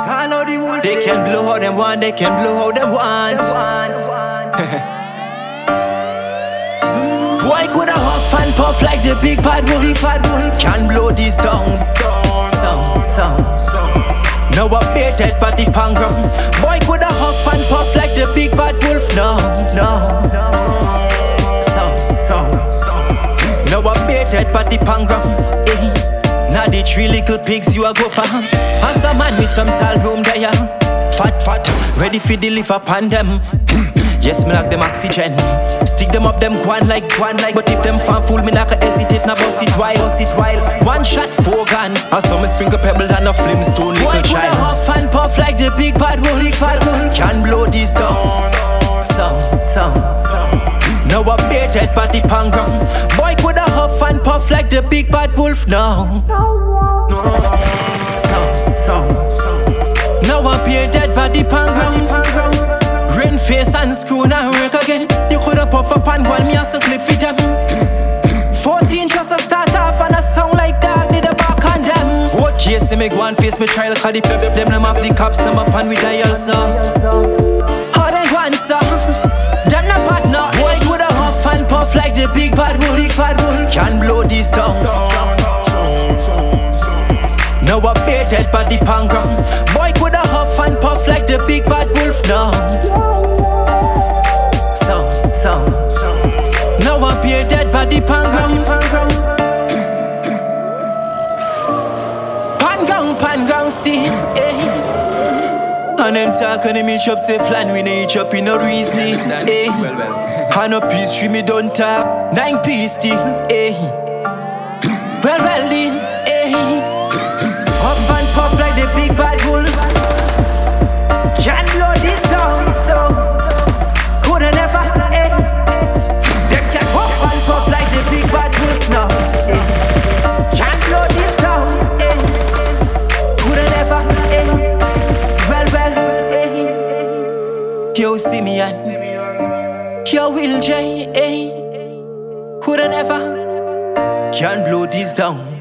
They can blow how them want, they can blow how them want. Why could I huff and puff like the big bad wolf? Can blow this down. Now I bear dead body pan ground. Boy could I huff and puff like the big bad wolf? No. Now I bear dead body pan ground. Now the 3 little pigs you a go for. As a man with some tall room there. Fat, ready for the lift upon them. Yes, me like them oxygen. Stick them up, them guan like. But if them fan fool, me not gonna hesitate, na bust it wild. 1 shot, 4 gun. I saw me sprinkle pebbles and a flimstone little child. Boy, could I huff and puff like the big bad wolf? Can blow this down. Now I bear dead body pan ground. Boy, could I huff and puff like the big bad wolf? No. Now I bear dead body pan ground. Rain face and screw now work again. You coulda puff up and go and me a simply fit them. 14 just a start off and a sound like dog did a back on them. What case me go and face me trial, cause them have the cops them up and we die also. How they go and so them not partner. Boy coulda huff and puff like the big bad wolf. Can blow this down. Now I bear dead body pan ground. Boy coulda huff and puff like the big bad wolf. No. Now I bear dead body pan ground. Pan ground still. And them talking to me chop to flan. We need chop in no reasoning. And a piece 3 me don't talk. 9 piece still. Well then. Huff and puff like the big bad wolf. Can't blow this down. Coulda never. Them can huff and puff like the big bad wolf now. Can't blow this down. Coulda never. Well. Yo Simeon, yo Will J. Coulda never. Can't blow this down.